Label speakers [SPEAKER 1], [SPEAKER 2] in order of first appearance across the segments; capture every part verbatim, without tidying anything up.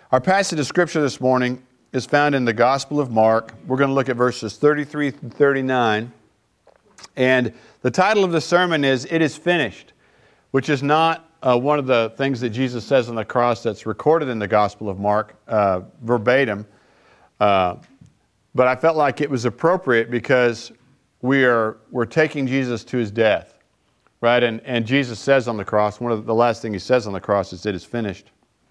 [SPEAKER 1] Our passage of Scripture this morning is found in the Gospel of Mark. We're going to look at verses thirty-three through thirty-nine. And the title of the sermon is, "It is Finished," which is not uh, one of the things that Jesus says on the cross that's recorded in the Gospel of Mark uh, verbatim. Uh, but I felt like it was appropriate because we are we're taking Jesus to his death, right? And and Jesus says on the cross, one of the last thing he says on the cross is, "It is finished."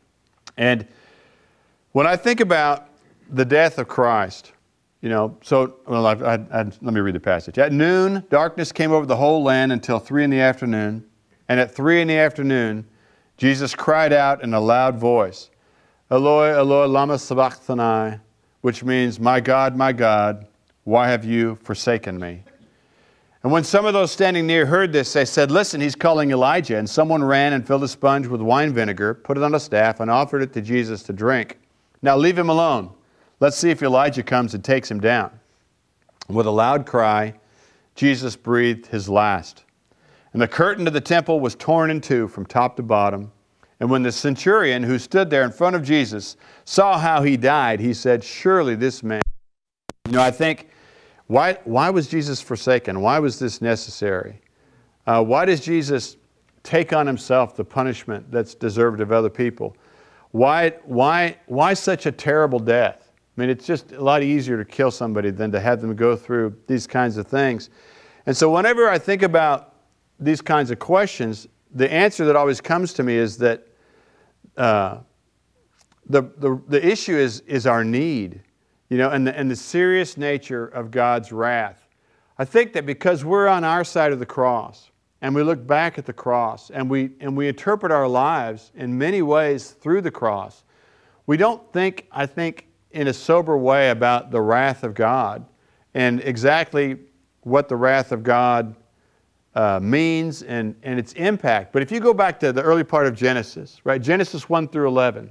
[SPEAKER 1] And when I think about the death of Christ, you know, so well, I, I, I, let me read the passage. At noon, darkness came over the whole land until three in the afternoon. And at three in the afternoon, Jesus cried out in a loud voice, "Eloi, Eloi, lama sabachthani," which means, "My God, my God, why have you forsaken me?" And when some of those standing near heard this, they said, "Listen, he's calling Elijah." And someone ran and filled a sponge with wine vinegar, put it on a staff, and offered it to Jesus to drink. "Now leave him alone. Let's see if Elijah comes and takes him down." And with a loud cry, Jesus breathed his last. And the curtain of the temple was torn in two from top to bottom. And when the centurion who stood there in front of Jesus saw how he died, he said, "Surely this man..." You know, I think, why, why was Jesus forsaken? Why was this necessary? Uh, why does Jesus take on himself the punishment that's deserved of other people? Why, why, why such a terrible death? I mean, it's just a lot easier to kill somebody than to have them go through these kinds of things. And so whenever I think about these kinds of questions, the answer that always comes to me is that uh, the, the, the issue is, is our need, you know, and the, and the serious nature of God's wrath. I think that because we're on our side of the cross, and we look back at the cross, and we, and we interpret our lives in many ways through the cross, we don't think, I think, in a sober way about the wrath of God and exactly what the wrath of God uh, means and, and its impact. But if you go back to the early part of Genesis, right, Genesis one through eleven,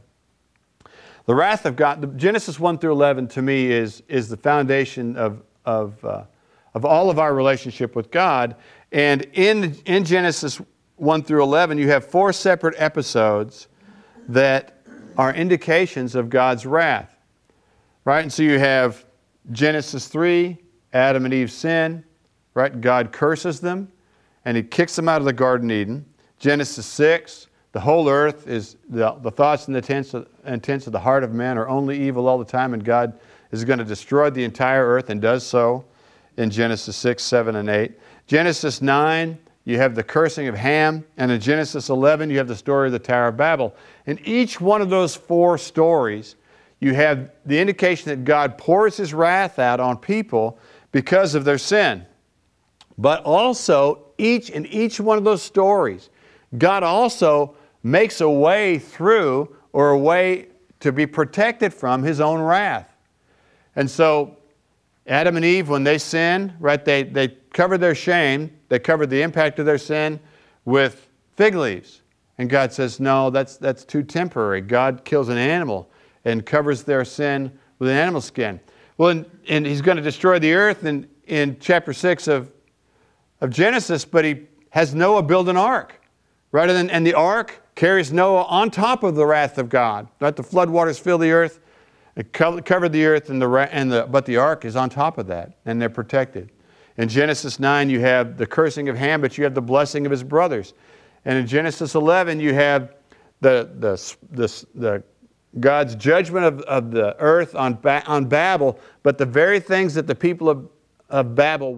[SPEAKER 1] the wrath of God, the, Genesis one through eleven to me is, is the foundation of, of, uh, of all of our relationship with God. And in, in Genesis one through eleven, you have four separate episodes that are indications of God's wrath. Right? And so you have Genesis three, Adam and Eve sin, right? God curses them and he kicks them out of the Garden of Eden. Genesis six, the whole earth is, the, the thoughts and the intents of, intents of the heart of man are only evil all the time, and God is going to destroy the entire earth and does so in Genesis six, seven, and eight. Genesis nine, you have the cursing of Ham, and in Genesis eleven, you have the story of the Tower of Babel. In each one of those four stories, you have the indication that God pours his wrath out on people because of their sin. But also, each in each one of those stories, God also makes a way through, or a way to be protected from, his own wrath. And so, Adam and Eve, when they sinned, right, they, they covered their shame, they covered the impact of their sin with fig leaves. And God says, no, that's, that's too temporary. God kills an animal and covers their sin with an animal skin. Well, and, and he's going to destroy the earth in, in chapter six of, of Genesis, but he has Noah build an ark, right? And, and the ark carries Noah on top of the wrath of God. Right? The floodwaters fill the earth, it covered the earth, and the, and the, but the ark is on top of that, and they're protected. In Genesis nine, you have the cursing of Ham, but you have the blessing of his brothers. And in Genesis eleven, you have the, the, the, the God's judgment of, of the earth on, ba- on Babel, but the very things that the people of, of Babel,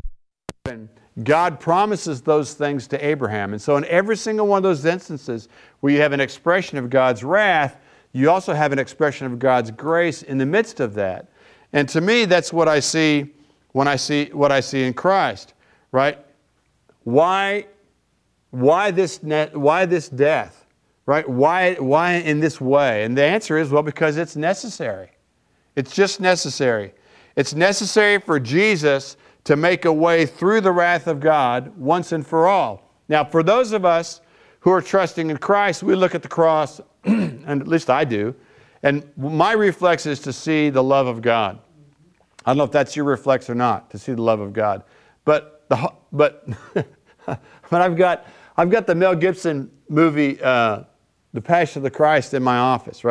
[SPEAKER 1] God promises those things to Abraham. And so in every single one of those instances where you have an expression of God's wrath, you also have an expression of God's grace in the midst of that. And to me, that's what I see when I see what I see in Christ, right? Why, why this, why this death? Right? Why, why in this way? And the answer is, well, because it's necessary. It's just necessary. It's necessary for Jesus to make a way through the wrath of God once and for all. Now, for those of us who are trusting in Christ, we look at the cross, and at least I do, and my reflex is to see the love of God. I don't know if that's your reflex or not, to see the love of God. But the but but I've got I've got the Mel Gibson movie, uh, The Passion of the Christ, in my office, right?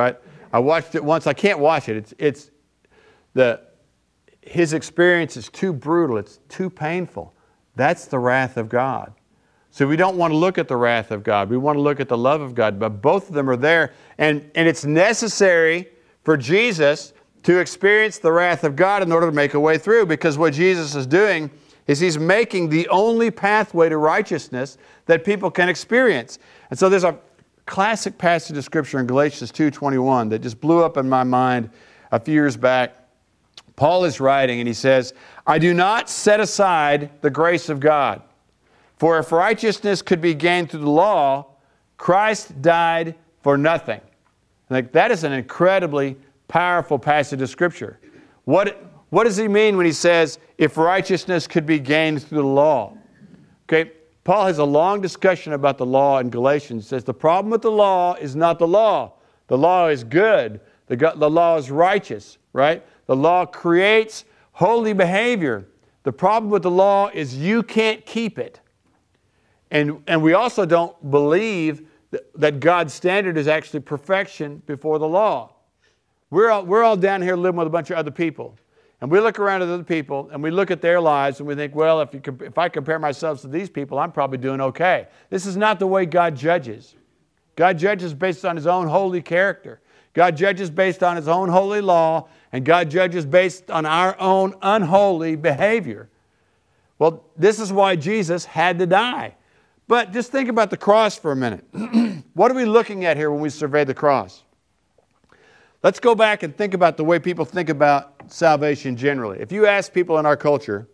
[SPEAKER 1] I watched it once. I can't watch it. It's, it's the, his experience is too brutal. It's too painful. That's the wrath of God. So we don't want to look at the wrath of God. We want to look at the love of God. But both of them are there. And, and it's necessary for Jesus to experience the wrath of God in order to make a way through. Because what Jesus is doing is He's making the only pathway to righteousness that people can experience. And so there's a classic passage of Scripture in Galatians two twenty-one that just blew up in my mind a few years back. Paul is writing and he says, I do not set aside the grace of God. For if righteousness could be gained through the law, Christ died for nothing. Like, that is an incredibly powerful passage of Scripture. What, what does he mean when he says, if righteousness could be gained through the law? Okay, Paul has a long discussion about the law in Galatians. He says the problem with the law is not the law. The law is good. The, the law is righteous, right? The law creates holy behavior. The problem with the law is you can't keep it. And, and we also don't believe that, that God's standard is actually perfection before the law. We're all, we're all down here living with a bunch of other people. And we look around at other people and we look at their lives and we think, well, if, you, if I compare myself to these people, I'm probably doing okay. This is not the way God judges. God judges based on His own holy character. God judges based on His own holy law, and God judges based on our own unholy behavior. Well, this is why Jesus had to die. But just think about the cross for a minute. What are we looking at here when we survey the cross? Let's go back and think about the way people think about salvation generally. If you ask people in our culture,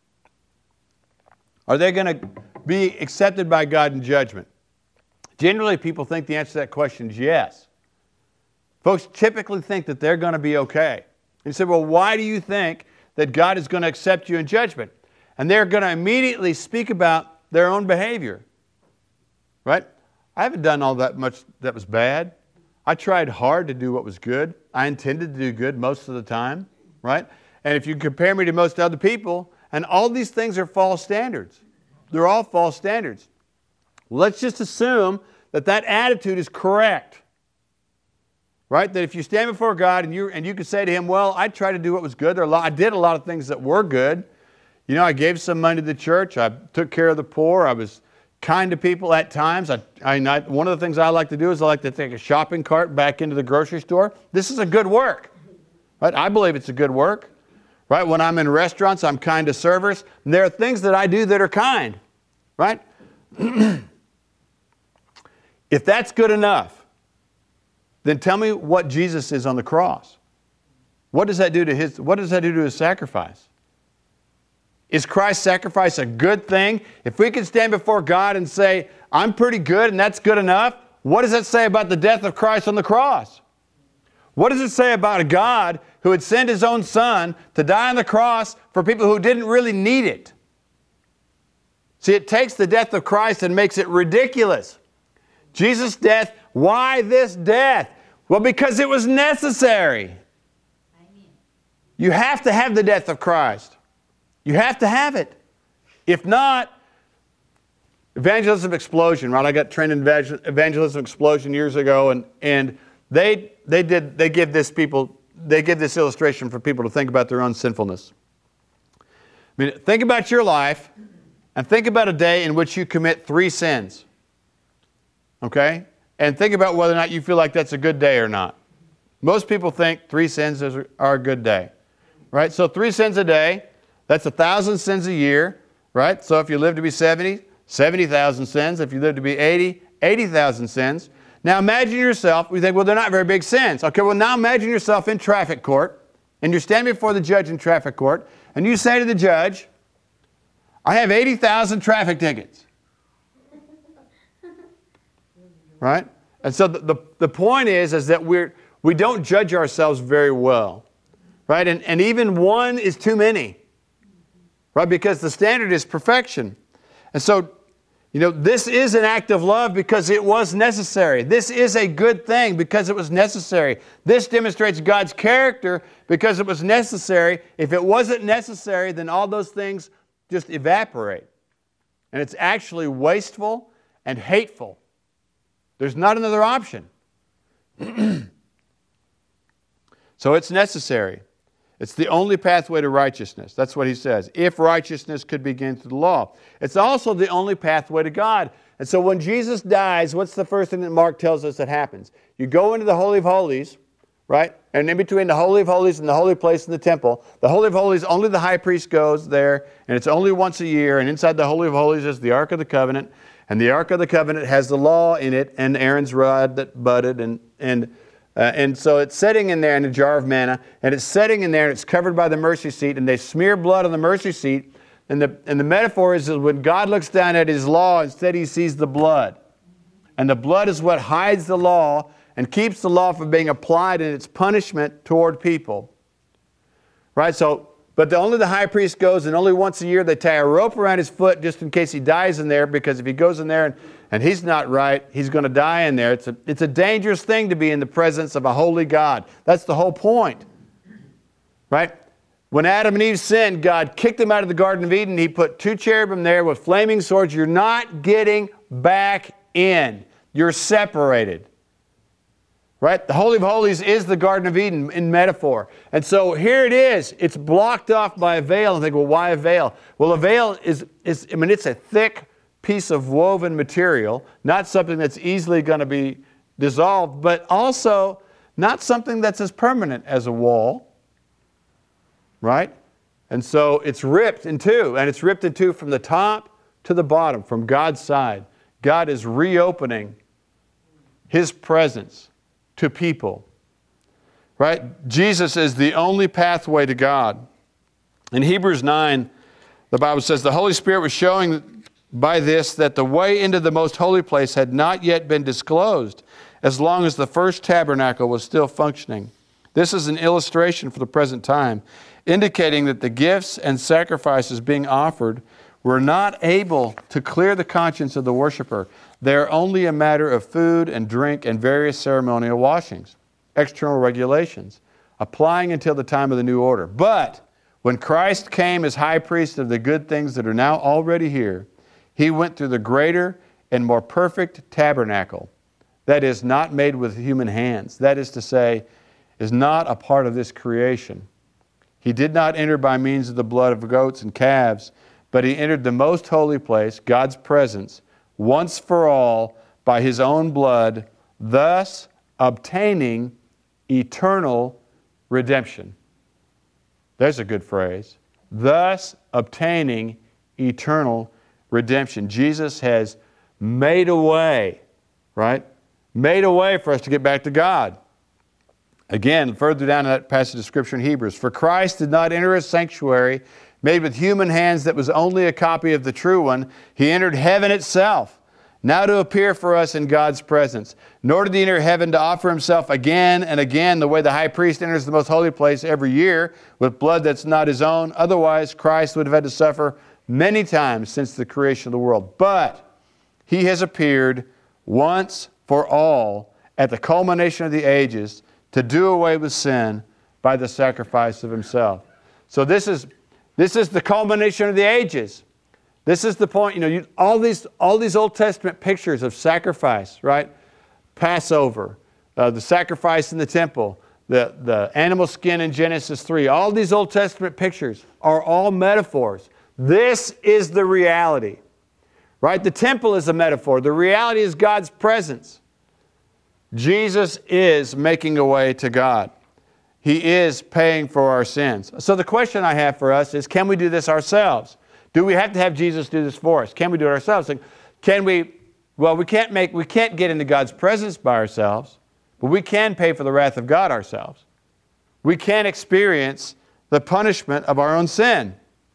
[SPEAKER 1] are they going to be accepted by God in judgment? Generally, people think the answer to that question is yes. Folks typically think that they're going to be okay. And you say, well, why do you think that God is going to accept you in judgment? And they're going to immediately speak about their own behavior. Right? I haven't done all that much that was bad. I tried hard to do what was good. I intended to do good most of the time. Right? And if you compare me to most other people, and all these things are false standards. They're all false standards. Let's just assume that that attitude is correct. Right? That if you stand before God and you and you can say to Him, well, I tried to do what was good. There are a lot, I did a lot of things that were good. You know, I gave some money to the church. I took care of the poor. I was kind to people at times. I, I, one of the things I like to do is I like to take a shopping cart back into the grocery store. This is a good work. Right? I believe it's a good work. Right? When I'm in restaurants, I'm kind to servers. And there are things that I do that are kind. Right? If that's good enough, then tell me what Jesus is on the cross. What does that do to His, what does that do to His sacrifice? Is Christ's sacrifice a good thing? If we can stand before God and say, I'm pretty good and that's good enough, what does that say about the death of Christ on the cross? What does it say about a God who would send His own Son to die on the cross for people who didn't really need it? See, it takes the death of Christ and makes it ridiculous. Jesus' death, why this death? Well, because it was necessary. Amen. You have to have the death of Christ. You have to have it. If not, evangelism explosion, right? I got trained in evangelism explosion years ago, and, and they they did they give this people they give this illustration for people to think about their own sinfulness. I mean, think about your life and think about a day in which you commit three sins. Okay? And think about whether or not you feel like that's a good day or not. Most people think three sins are a good day. Right? So three sins a day, that's a thousand sins a year. Right? So if you live to be seventy, seventy thousand sins. If you live to be eighty, eighty thousand sins. Now imagine yourself, we think, well, they're not very big sins. Okay, well now imagine yourself in traffic court, and you're standing before the judge in traffic court, and you say to the judge, I have eighty thousand traffic tickets. Right? And so the, the, the point is, is that we're, we don't judge ourselves very well. Right? And, and even one is too many. Right? Because the standard is perfection. And so, you know, this is an act of love because it was necessary. This is a good thing because it was necessary. This demonstrates God's character because it was necessary. If it wasn't necessary, then all those things just evaporate. And it's actually wasteful and hateful. There's not another option. So it's necessary. It's the only pathway to righteousness. That's what he says. If righteousness could begin through the law. It's also the only pathway to God. And so when Jesus dies, what's the first thing that Mark tells us that happens? You go into the Holy of Holies, right? And in between the Holy of Holies and the holy place in the temple, the Holy of Holies, only the high priest goes there, and it's only once a year. And inside the Holy of Holies is the Ark of the Covenant. And the Ark of the Covenant has the law in it and Aaron's rod that budded. And, and, uh, and so it's sitting in there in a jar of manna. And it's sitting in there and it's covered by the mercy seat. And they smear blood on the mercy seat. And the, and the metaphor is that when God looks down at His law, instead He sees the blood. And the blood is what hides the law and keeps the law from being applied in its punishment toward people. Right? So, but the, only the high priest goes, and only once a year they tie a rope around his foot just in case he dies in there, because if he goes in there and, and he's not right, he's going to die in there. It's a, it's a dangerous thing to be in the presence of a holy God. That's the whole point. Right? When Adam and Eve sinned, God kicked them out of the Garden of Eden. He put two cherubim there with flaming swords. You're not getting back in. You're separated. Right? The Holy of Holies is the Garden of Eden in metaphor. And so here it is. It's blocked off by a veil. And think, well, why a veil? Well, a veil is, is, I mean, it's a thick piece of woven material, not something that's easily going to be dissolved, but also not something that's as permanent as a wall. Right? And so it's ripped in two, and it's ripped in two from the top to the bottom, from God's side. God is reopening His presence to people. Right? Jesus is the only pathway to God. In Hebrews nine, the Bible says, the Holy Spirit was showing by this that the way into the most holy place had not yet been disclosed, as long as the first tabernacle was still functioning. This is an illustration for the present time, indicating that the gifts and sacrifices being offered were not able to clear the conscience of the worshiper. They're only a matter of food and drink and various ceremonial washings, external regulations, applying until the time of the new order. But when Christ came as high priest of the good things that are now already here, He went through the greater and more perfect tabernacle, that is not made with human hands, that is to say, is not a part of this creation. He did not enter by means of the blood of goats and calves, but He entered the most holy place, God's presence, once for all by His own blood, thus obtaining eternal redemption. There's a good phrase. Thus obtaining eternal redemption. Jesus has made a way, right? Made a way for us to get back to God. Again, further down in that passage of Scripture in Hebrews, for Christ did not enter a sanctuary made with human hands that was only a copy of the true one. He entered heaven itself, now to appear for us in God's presence. Nor did He enter heaven to offer Himself again and again the way the high priest enters the most holy place every year with blood that's not his own. Otherwise, Christ would have had to suffer many times since the creation of the world. But He has appeared once for all at the culmination of the ages to do away with sin by the sacrifice of Himself. So this is This is the culmination of the ages. This is the point, you know, you, all these all these Old Testament pictures of sacrifice, right? Passover, uh, the sacrifice in the temple, the, the animal skin in Genesis three, all these Old Testament pictures are all metaphors. This is the reality, right? The temple is a metaphor. The reality is God's presence. Jesus is making a way to God. He is paying for our sins. So the question I have for us is, can we do this ourselves? Do we have to have Jesus do this for us? Can we do it ourselves? Like, can we, well, we can't make, we can't get into God's presence by ourselves, but we can pay for the wrath of God ourselves. We can experience the punishment of our own sin.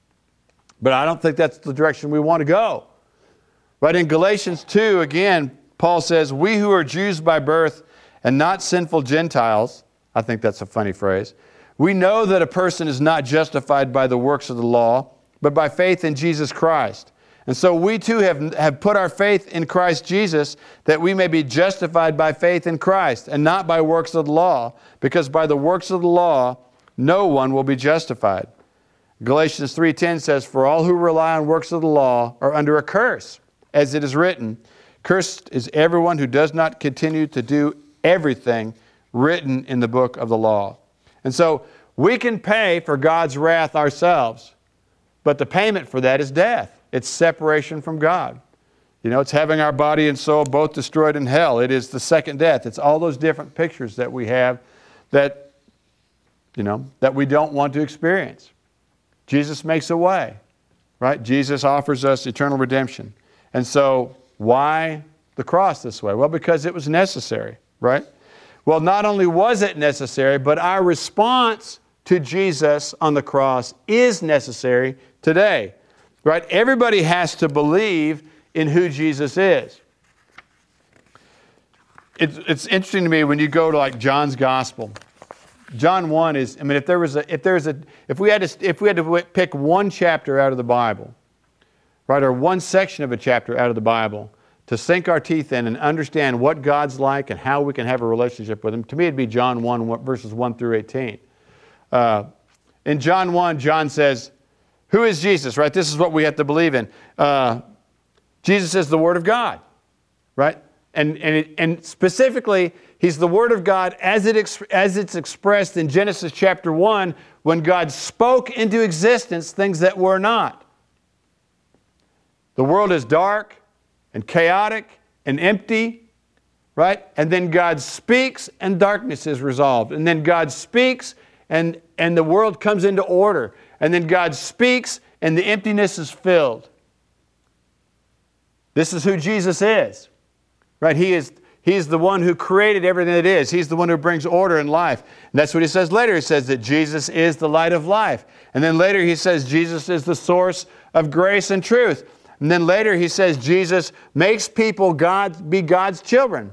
[SPEAKER 1] But I don't think that's the direction we want to go. But in Galatians two, again, Paul says, we who are Jews by birth and not sinful Gentiles, I think that's a funny phrase. We know that a person is not justified by the works of the law, but by faith in Jesus Christ. And so we too have, have put our faith in Christ Jesus, that we may be justified by faith in Christ and not by works of the law, because by the works of the law, no one will be justified. Galatians three ten says, for all who rely on works of the law are under a curse, as it is written, cursed is everyone who does not continue to do everything written in the book of the law. And so we can pay for God's wrath ourselves, but the payment for that is death. It's separation from God. You know, it's having our body and soul both destroyed in hell. It is the second death. It's all those different pictures that we have that, you know, that we don't want to experience. Jesus makes a way, right? Jesus offers us eternal redemption. And so why the cross this way? Well, because it was necessary, right? Well, not only was it necessary, but our response to Jesus on the cross is necessary today, right? Everybody has to believe in who Jesus is. It's, it's interesting to me when you go to like John's Gospel. John one is, I mean, if there was a, if there was a, if we had to, if we had to pick one chapter out of the Bible, right, or one section of a chapter out of the Bible to sink our teeth in and understand what God's like and how we can have a relationship with Him, to me it'd be John one, verses one through eighteen. Uh, in John one, John says, who is Jesus, right? This is what we have to believe in. Uh, Jesus is the Word of God, right? And, and, it, and specifically, He's the Word of God as, it ex, as it's expressed in Genesis chapter one, when God spoke into existence things that were not. The world is dark and chaotic and empty, right? And then God speaks and darkness is resolved. And then God speaks and, and the world comes into order. And then God speaks and the emptiness is filled. This is who Jesus is, right? He is, he is the one who created everything that is. He's the one who brings order in life. And that's what He says later. He says that Jesus is the light of life. And then later He says Jesus is the source of grace and truth. And then later He says Jesus makes people God, be God's children,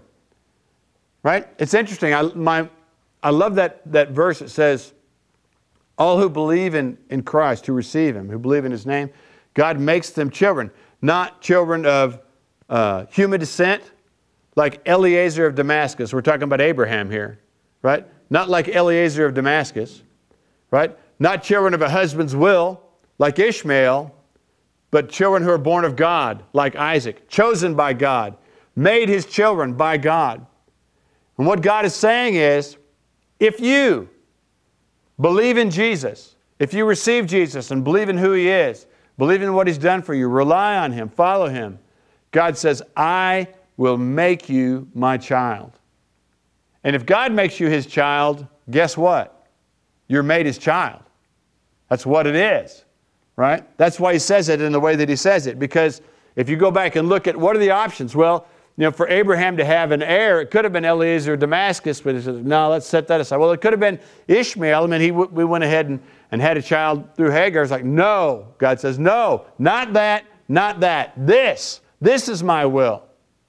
[SPEAKER 1] right? It's interesting. I, my, I love that, that verse. It says, all who believe in, in Christ, who receive Him, who believe in His name, God makes them children. Not children of uh, human descent, like Eliezer of Damascus. We're talking about Abraham here, right? Not like Eliezer of Damascus, right? Not children of a husband's will, like Ishmael, but children who are born of God, like Isaac, chosen by God, made His children by God. And what God is saying is, if you believe in Jesus, if you receive Jesus and believe in who He is, believe in what He's done for you, rely on Him, follow Him, God says, I will make you my child. And if God makes you His child, guess what? You're made His child. That's what it is, right? That's why He says it in the way that He says it. Because if you go back and look at what are the options? Well, you know, for Abraham to have an heir, it could have been Eliezer of Damascus, but He says, no, let's set that aside. Well, it could have been Ishmael. I mean, he w- we went ahead and, and had a child through Hagar. It's like, no. God says, no, not that, not that. This, this is my will.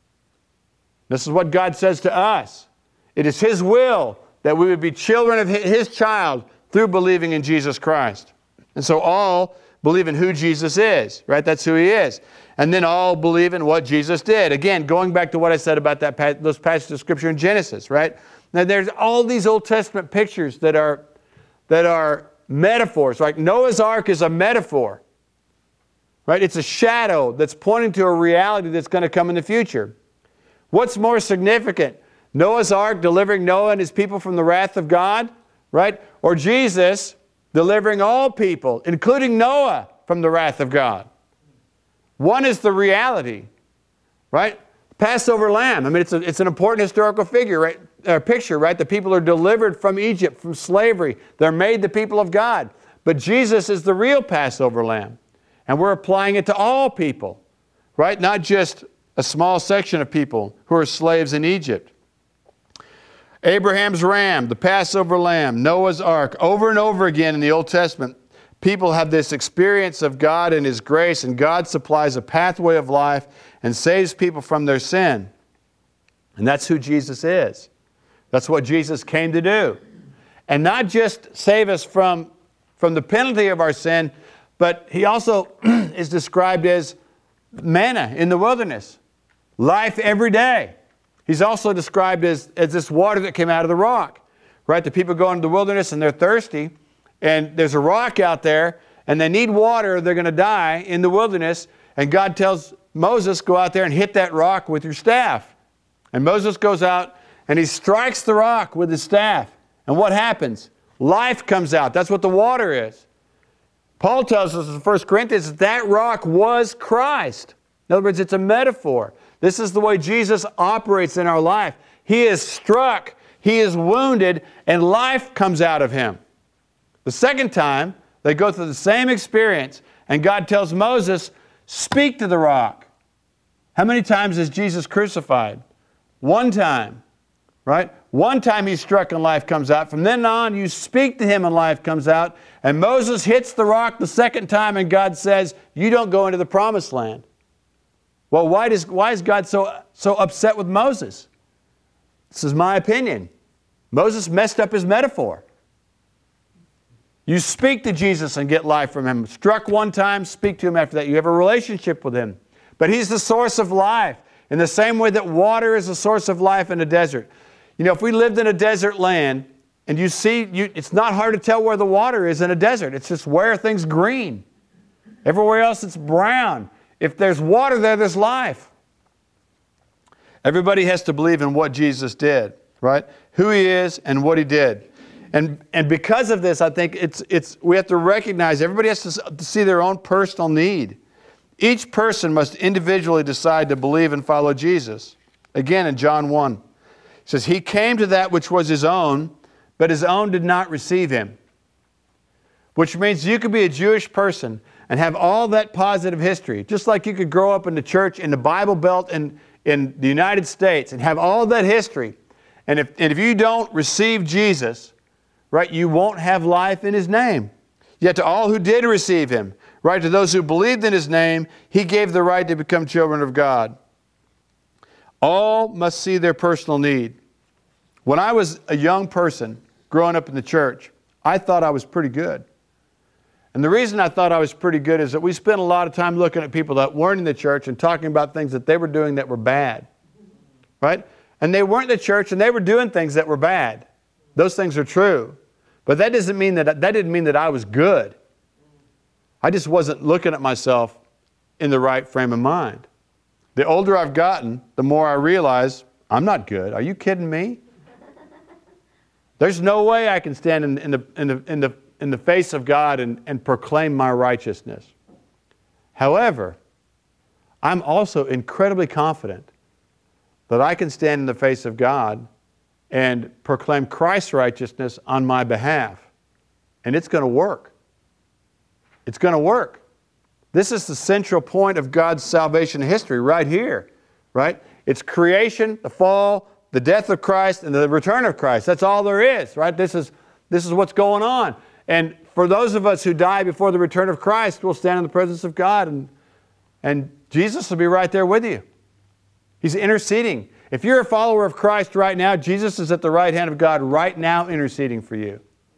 [SPEAKER 1] This is what God says to us. It is His will that we would be children of His child through believing in Jesus Christ. And so all believe in who Jesus is, right? That's who He is. And then all believe in what Jesus did. Again, going back to what I said about that those passages of Scripture in Genesis, right? Now there's all these Old Testament pictures that are, that are metaphors. Like Noah's Ark is a metaphor, right? It's a shadow that's pointing to a reality that's going to come in the future. What's more significant? Noah's Ark delivering Noah and his people from the wrath of God, right? Or Jesus delivering all people, including Noah, from the wrath of God. One is the reality, right? Passover lamb. I mean, it's, a, it's an important historical figure, right? Uh, picture, right? The people are delivered from Egypt, from slavery. They're made the people of God. But Jesus is the real Passover lamb. And we're applying it to all people, right? Not just a small section of people who are slaves in Egypt. Abraham's ram, the Passover lamb, Noah's Ark. Over and over again in the Old Testament, people have this experience of God and His grace, and God supplies a pathway of life and saves people from their sin. And that's who Jesus is. That's what Jesus came to do. And not just save us from, from the penalty of our sin, but He also is described as manna in the wilderness. Life every day. He's also described as, as this water that came out of the rock. Right? The people go into the wilderness and they're thirsty, and there's a rock out there, and they need water, they're going to die in the wilderness, and God tells Moses, go out there and hit that rock with your staff. And Moses goes out and he strikes the rock with his staff. And what happens? life comes out. That's what the water is. Paul tells us in First Corinthians that that rock was Christ. In other words, it's a metaphor. This is the way Jesus operates in our life. He is struck, He is wounded, and life comes out of Him. The second time, they go through the same experience, and God tells Moses, speak to the rock. How many times is Jesus crucified? One time, right? One time He's struck and life comes out. From then on, you speak to Him and life comes out. And Moses hits the rock the second time, and God says, you don't go into the promised land. Well, why, does, why is God so, so upset with Moses? This is my opinion. Moses messed up his metaphor. You speak to Jesus and get life from Him. Struck one time, speak to Him after that. You have a relationship with Him. But He's the source of life in the same way that water is the source of life in a desert. You know, if we lived in a desert land and you see, you, it's not hard to tell where the water is in a desert. It's just where things green. Everywhere else it's brown. If there's water there, there's life. Everybody has to believe in what Jesus did, right? Who He is and what He did. And, and because of this, I think it's, it's, we have to recognize everybody has to, to see their own personal need. Each person must individually decide to believe and follow Jesus. Again, in John one, it says, He came to that which was His own, but His own did not receive Him. Which means you could be a Jewish person and have all that positive history, just like you could grow up in the church in the Bible Belt in, in the United States and have all that history. And if, and if you don't receive Jesus, right, you won't have life in His name. Yet to all who did receive Him, right, to those who believed in His name, He gave the right to become children of God. All must see their personal need. When I was a young person growing up in the church, I thought I was pretty good. And the reason I thought I was pretty good is that we spent a lot of time looking at people that weren't in the church and talking about things that they were doing that were bad. Right? And they weren't in the church and they were doing things that were bad. Those things are true. But that doesn't mean that, that didn't mean that I was good. I just wasn't looking at myself in the right frame of mind. The older I've gotten, the more I realize I'm not good. Are you kidding me? There's no way I can stand in, in, the, in, the, in, the, in the face of God and, and proclaim my righteousness. However, I'm also incredibly confident that I can stand in the face of God and proclaim Christ's righteousness on my behalf. And it's going to work. It's going to work. This is the central point of God's salvation history right here, right? It's creation, the fall, the death of Christ, and the return of Christ. That's all there is, right? This is, this is what's going on. And for those of us who die before the return of Christ, we'll stand in the presence of God, and, and Jesus will be right there with you. He's interceding. If you're a follower of Christ right now, Jesus is at the right hand of God right now interceding for you.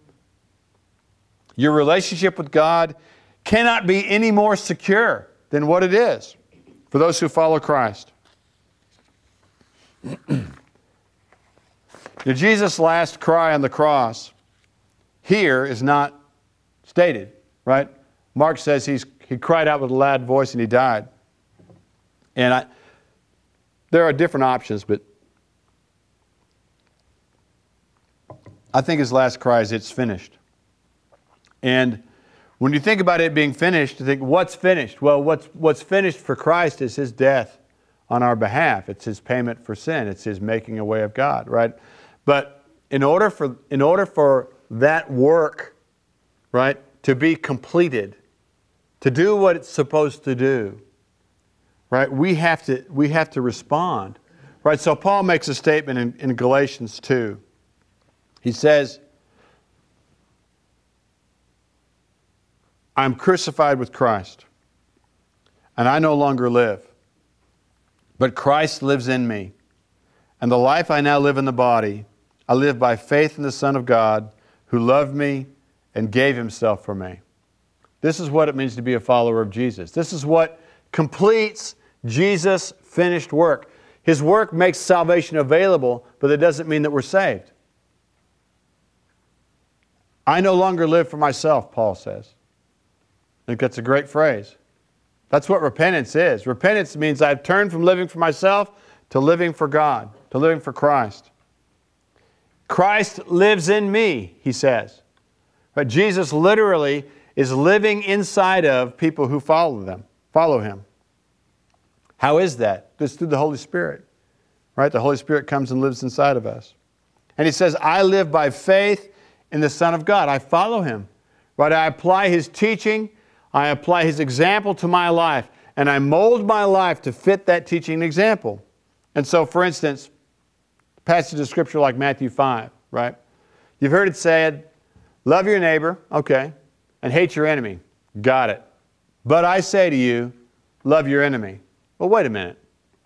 [SPEAKER 1] Your relationship with God cannot be any more secure than what it is for those who follow Christ. Now, Jesus' last cry on the cross here is not stated, right? Mark says he's, he cried out with a loud voice and He died. And I, there are different options, but I think His last cry is, it's finished. And when you think about it being finished, you think, what's finished? Well, what's, what's finished for Christ is His death on our behalf. It's His payment for sin. It's His making a way of God, right? But in order for, in order for that work, right, to be completed, to do what it's supposed to do, right, we have to, we have to respond. Right? So Paul makes a statement in, in Galatians two. He says, I'm crucified with Christ, and I no longer live, but Christ lives in me. And the life I now live in the body, I live by faith in the Son of God, who loved me and gave Himself for me. This is what it means to be a follower of Jesus. This is what completes Jesus' finished work. His work makes salvation available, but it doesn't mean that we're saved. I no longer live for myself, Paul says. I think that's a great phrase. That's what repentance is. Repentance means I've turned from living for myself to living for God, to living for Christ. Christ lives in me, he says. But Jesus literally is living inside of people who follow them, follow Him. How is that? It's through the Holy Spirit. Right? The Holy Spirit comes and lives inside of us. And He says, I live by faith in the Son of God. I follow Him. Right? I apply His teaching. I apply His example to my life. And I mold my life to fit that teaching and example. And so, for instance, passage of Scripture like Matthew five, right? You've heard it said, love your neighbor, okay, and hate your enemy. Got it. But I say to you, love your enemy. Well, wait a minute.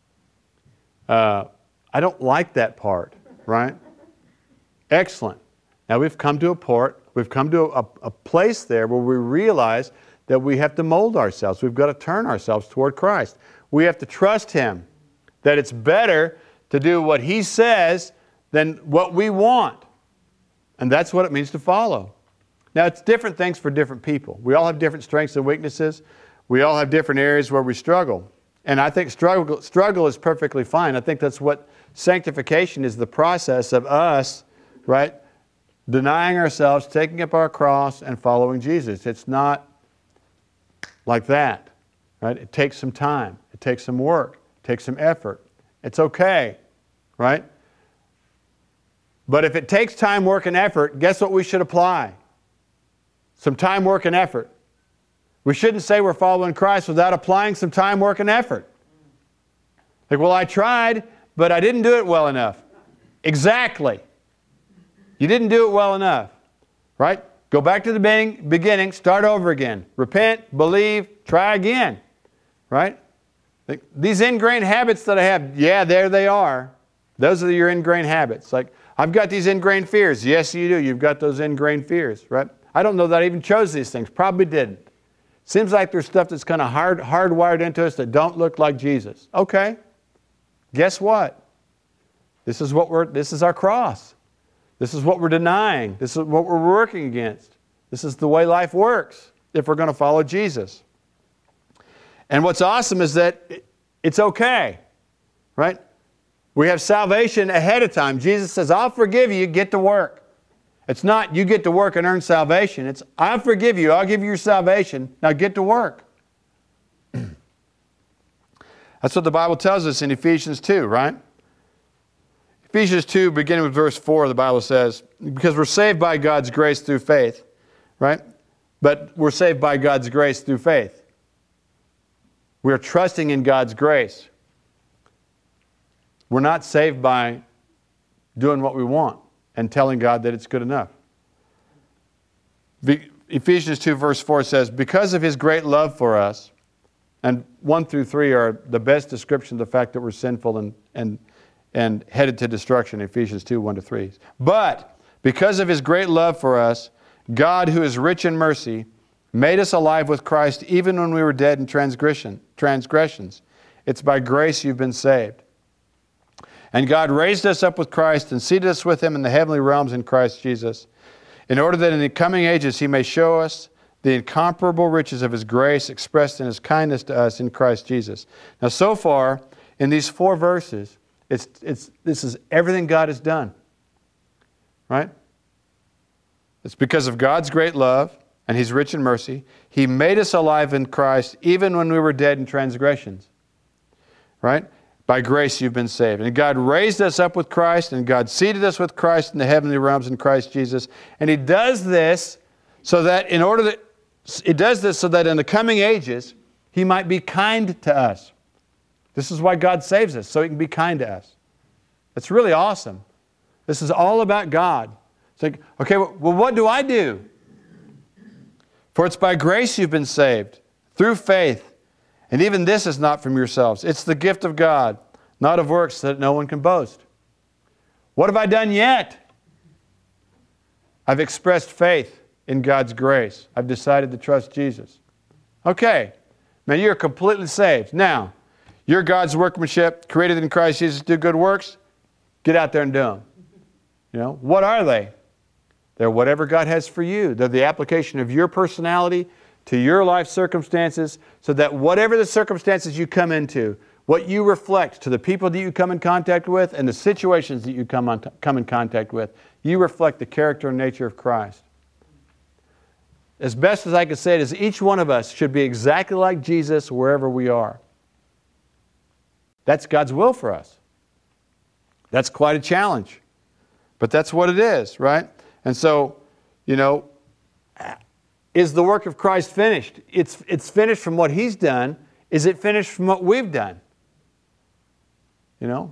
[SPEAKER 1] Uh, I don't like that part, right? Excellent. Now we've come to a port, we've come to a, a place there where we realize that we have to mold ourselves. We've got to turn ourselves toward Christ. We have to trust Him, that it's better to do what He says than what we want. And that's what it means to follow. Now, it's different things for different people. We all have different strengths and weaknesses. We all have different areas where we struggle. And I think struggle, struggle is perfectly fine. I think that's what sanctification is, the process of us, right, denying ourselves, taking up our cross, and following Jesus. It's not like that, right? It takes some time. It takes some work. It takes some effort. It's okay, right? But if it takes time, work, and effort, guess what we should apply? Some time, work, and effort. We shouldn't say we're following Christ without applying some time, work, and effort. Like, well, I tried, but I didn't do it well enough. Exactly. You didn't do it well enough, right? Go back to the beginning, start over again. Repent, believe, try again, right? These ingrained habits that I have, yeah, there they are. Those are your ingrained habits. Like, I've got these ingrained fears. Yes, you do. You've got those ingrained fears, right? I don't know that I even chose these things. Probably didn't. Seems like there's stuff that's kind of hard, hardwired into us that don't look like Jesus. Okay. Guess what? This is what we're, this is our cross. This is what we're denying. This is what we're working against. This is the way life works if we're going to follow Jesus. And what's awesome is that it's okay, right? We have salvation ahead of time. Jesus says, I'll forgive you, get to work. It's not you get to work and earn salvation. It's I'll forgive you, I'll give you your salvation, now get to work. That's what the Bible tells us in Ephesians two, right? Ephesians two, beginning with verse four, the Bible says, because we're saved by God's grace through faith, right? But we're saved by God's grace through faith. We're trusting in God's grace. We're not saved by doing what we want and telling God that it's good enough. Ephesians two verse four says, because of His great love for us, and one through three are the best description of the fact that we're sinful and, and, and headed to destruction, Ephesians two, one to three. But because of His great love for us, God, who is rich in mercy, made us alive with Christ even when we were dead in transgression, transgressions. It's by grace you've been saved. And God raised us up with Christ and seated us with Him in the heavenly realms in Christ Jesus, in order that in the coming ages He may show us the incomparable riches of His grace expressed in His kindness to us in Christ Jesus. Now, so far, in these four verses, it's, it's, this is everything God has done. Right? It's because of God's great love, and He's rich in mercy. He made us alive in Christ even when we were dead in transgressions. Right? By grace you've been saved. And God raised us up with Christ, and God seated us with Christ in the heavenly realms in Christ Jesus. And He does this so that in order that He does this so that in the coming ages He might be kind to us. This is why God saves us, so He can be kind to us. It's really awesome. This is all about God. It's like, okay, well, what do I do? For it's by grace you've been saved, through faith. And even this is not from yourselves. It's the gift of God, not of works, so that no one can boast. What have I done yet? I've expressed faith in God's grace. I've decided to trust Jesus. Okay, man, you're completely saved. Now, you're God's workmanship, created in Christ Jesus to do good works. Get out there and do them. You know, what are they? They're whatever God has for you. They're the application of your personality to your life circumstances, so that whatever the circumstances you come into, what you reflect to the people that you come in contact with and the situations that you come, on, come in contact with, you reflect the character and nature of Christ. as best as I can say it, is each one of us should be exactly like Jesus wherever we are. That's God's will for us. That's quite a challenge. But that's what it is, right? And so, you know, is the work of Christ finished? It's, it's finished from what He's done. Is it finished from what we've done? You know?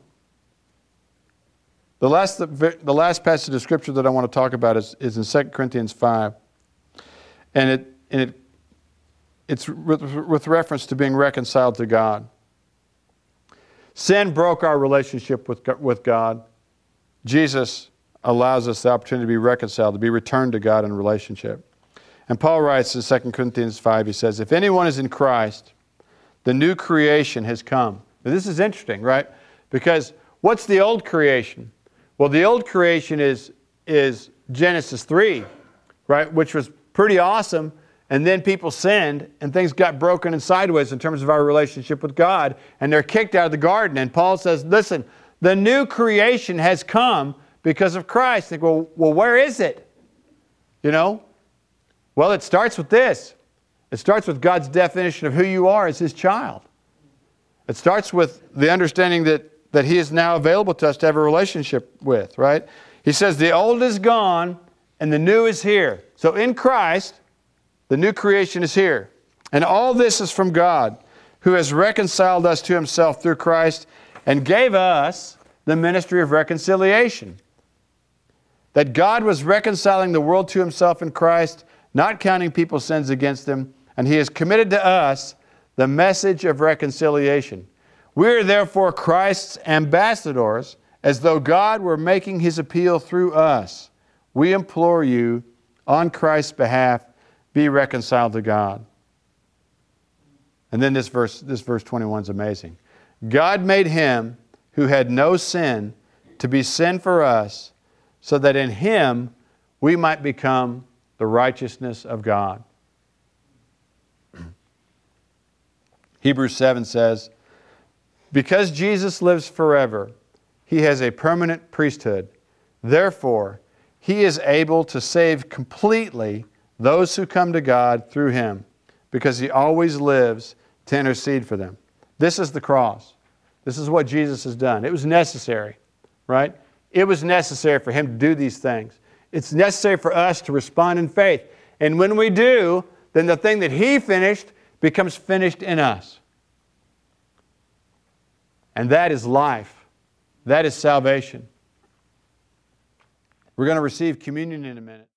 [SPEAKER 1] The last, the, the last passage of Scripture that I want to talk about is, is in Second Corinthians five. And, it, and it, it's with, with reference to being reconciled to God. Sin broke our relationship with, with God. Jesus allows us the opportunity to be reconciled, to be returned to God in relationship. And Paul writes in Second Corinthians five, he says, if anyone is in Christ, the new creation has come. Now, this is interesting, right? Because what's the old creation? Well, the old creation is, is Genesis three, right? Which was pretty awesome. And then people sinned and things got broken and sideways in terms of our relationship with God. And they're kicked out of the garden. And Paul says, listen, the new creation has come because of Christ. They go, well, where is it? You know? Well, it starts with this. It starts with God's definition of who you are as His child. It starts with the understanding that, that He is now available to us to have a relationship with, right? He says the old is gone and the new is here. So in Christ, the new creation is here. And all this is from God, who has reconciled us to Himself through Christ and gave us the ministry of reconciliation. That God was reconciling the world to Himself in Christ, not counting people's sins against them, and He has committed to us the message of reconciliation. We are therefore Christ's ambassadors, as though God were making His appeal through us. We implore you, on Christ's behalf, be reconciled to God. And then this verse, this verse twenty-one is amazing. God made Him who had no sin to be sin for us, so that in Him we might become the righteousness of God. Hebrews seven says, because Jesus lives forever, He has a permanent priesthood. Therefore, He is able to save completely those who come to God through Him, because He always lives to intercede for them. This is the cross. This is what Jesus has done. It was necessary, right? It was necessary for Him to do these things. It's necessary for us to respond in faith. And when we do, then the thing that He finished becomes finished in us. And that is life. That is salvation. We're going to receive communion in a minute.